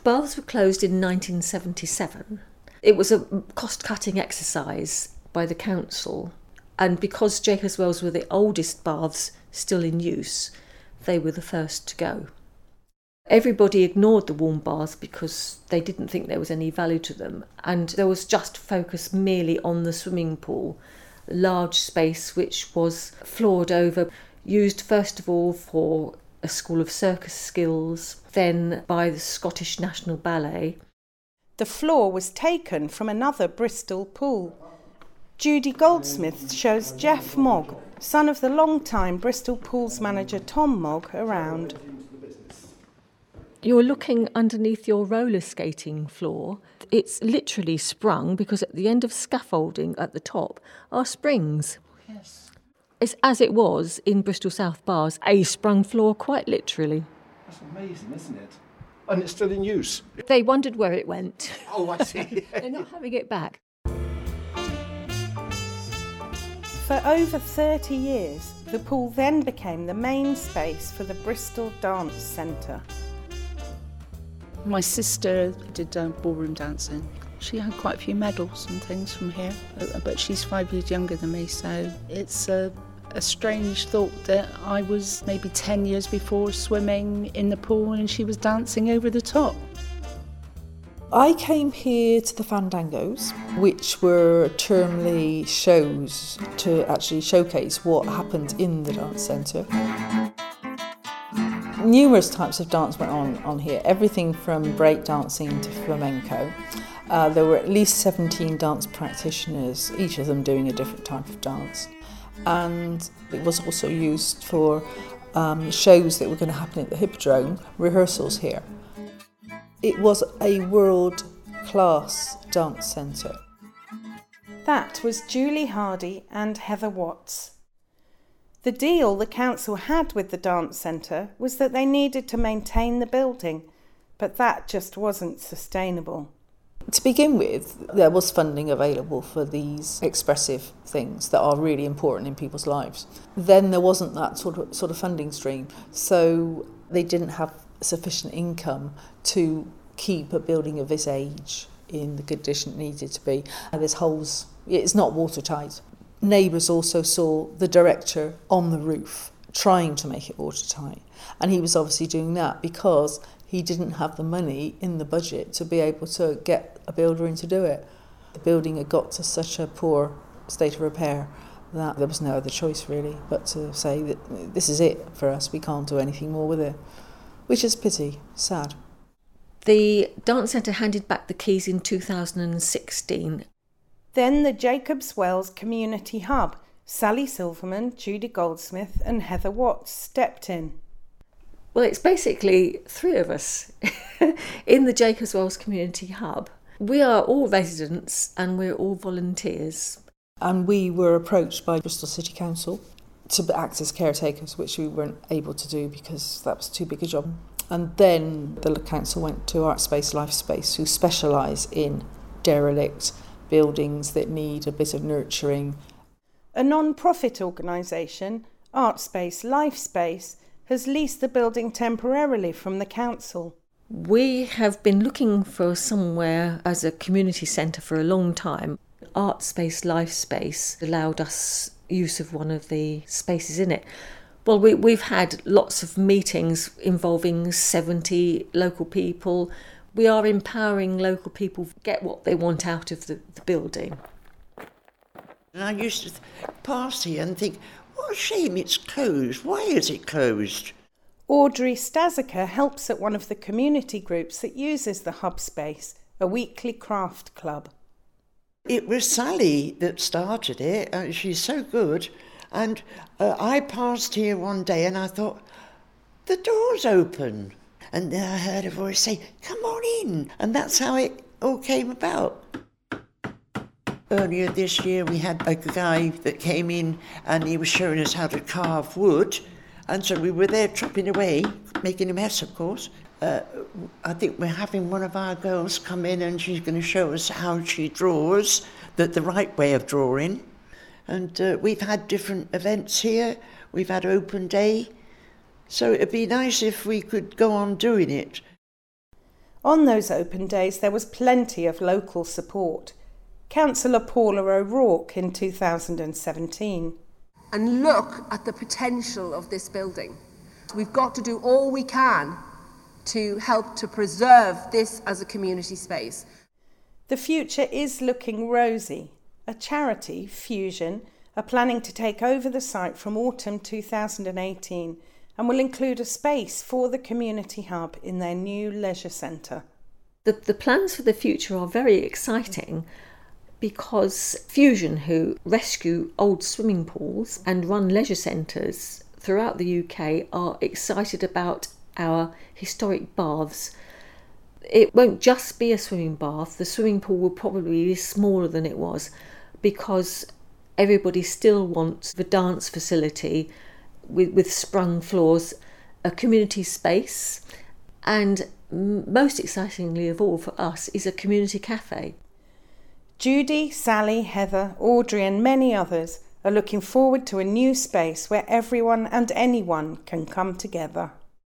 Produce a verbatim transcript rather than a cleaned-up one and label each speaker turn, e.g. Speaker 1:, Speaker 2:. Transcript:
Speaker 1: baths were closed in nineteen seventy-seven. It was a cost-cutting exercise by the council, and because Jacobs Wells were the oldest baths still in use, they were the first to go. Everybody ignored the warm baths because they didn't think there was any value to them, and there was just focus merely on the swimming pool, a large space which was floored over, used first of all for a school of circus skills, then by the Scottish National Ballet.
Speaker 2: The floor was taken from another Bristol pool. Judy Goldsmith shows Jeff Mogg, son of the long-time Bristol Pools manager Tom Mogg, around.
Speaker 1: You're looking underneath your roller skating floor. It's literally sprung because at the end of scaffolding at the top are springs.
Speaker 3: Yes.
Speaker 1: It's as it was in Bristol South Bars, a sprung floor, quite literally.
Speaker 3: That's amazing, isn't it? And it's still in use.
Speaker 1: They wondered where it went.
Speaker 3: Oh, I see.
Speaker 1: They're not having it back.
Speaker 2: For over thirty years, the pool then became the main space for the Bristol Dance Centre.
Speaker 4: My sister did uh, ballroom dancing. She had quite a few medals and things from here, but she's five years younger than me, so it's a, a strange thought that I was maybe ten years before swimming in the pool and she was dancing over the top.
Speaker 5: I came here to the Fandangos, which were termly shows to actually showcase what happened in the dance centre. Numerous types of dance went on on here, everything from break dancing to flamenco. Uh, there were at least seventeen dance practitioners, each of them doing a different type of dance. And it was also used for um, shows that were going to happen at the Hippodrome, rehearsals here. It was a world-class dance centre.
Speaker 2: That was Julie Hardy and Heather Watts. The deal the council had with the dance centre was that they needed to maintain the building, but that just wasn't sustainable.
Speaker 5: To begin with, there was funding available for these expressive things that are really important in people's lives. Then there wasn't that sort of sort of funding stream, so they didn't have sufficient income to keep a building of this age in the condition it needed to be. And there's holes, it's not watertight. Neighbours also saw the director on the roof trying to make it watertight, and he was obviously doing that because he didn't have the money in the budget to be able to get a builder in to do it. The building had got to such a poor state of repair that there was no other choice really but to say that this is it for us, we can't do anything more with it, which is pity, sad.
Speaker 1: The dance centre handed back the keys in two thousand sixteen.
Speaker 2: Then the Jacobs Wells Community Hub, Sally Silverman, Judy Goldsmith and Heather Watts stepped in.
Speaker 1: Well, it's basically three of us in the Jacobs Wells Community Hub. We are all residents and we're all volunteers.
Speaker 5: And we were approached by Bristol City Council to act as caretakers, which we weren't able to do because that was too big a job. And then the council went to Artspace Lifespace, who specialise in derelict buildings that need a bit of nurturing.
Speaker 2: A non-profit organisation, Artspace Lifespace, has leased the building temporarily from the council.
Speaker 1: We have been looking for somewhere as a community centre for a long time. Artspace Lifespace allowed us use of one of the spaces in it. Well, we, we've had lots of meetings involving seventy local people. We are empowering local people to get what they want out of the, the building.
Speaker 6: And I used to th- pass here and think, what a shame it's closed. Why is it closed?
Speaker 2: Audrey Staziker helps at one of the community groups that uses the hub space, a weekly craft club.
Speaker 6: It was Sally that started it. Uh, she's so good. And uh, I passed here one day and I thought, the door's open. And then I heard a voice say, come on in. And that's how it all came about. Earlier this year we had a guy that came in and he was showing us how to carve wood. And so we were there chopping away, making a mess, of course. Uh, I think we're having one of our girls come in and she's going to show us how she draws, the, the right way of drawing. And uh, we've had different events here. We've had open day. So it'd be nice if we could go on doing it.
Speaker 2: On those open days there was plenty of local support. Councillor Paula O'Rourke in two thousand seventeen.
Speaker 7: And look at the potential of this building. We've got to do all we can to help to preserve this as a community space.
Speaker 2: The future is looking rosy. A charity, Fusion, are planning to take over the site from autumn two thousand eighteen and will include a space for the community hub in their new leisure centre.
Speaker 1: The, the plans for the future are very exciting because Fusion, who rescue old swimming pools and run leisure centres throughout the U K, are excited about our historic baths. It won't just be a swimming bath. The swimming pool will probably be smaller than it was because everybody still wants the dance facility with, with sprung floors, a community space, and most excitingly of all for us is a community cafe.
Speaker 2: Judy, Sally, Heather, Audrey and many others are looking forward to a new space where everyone and anyone can come together.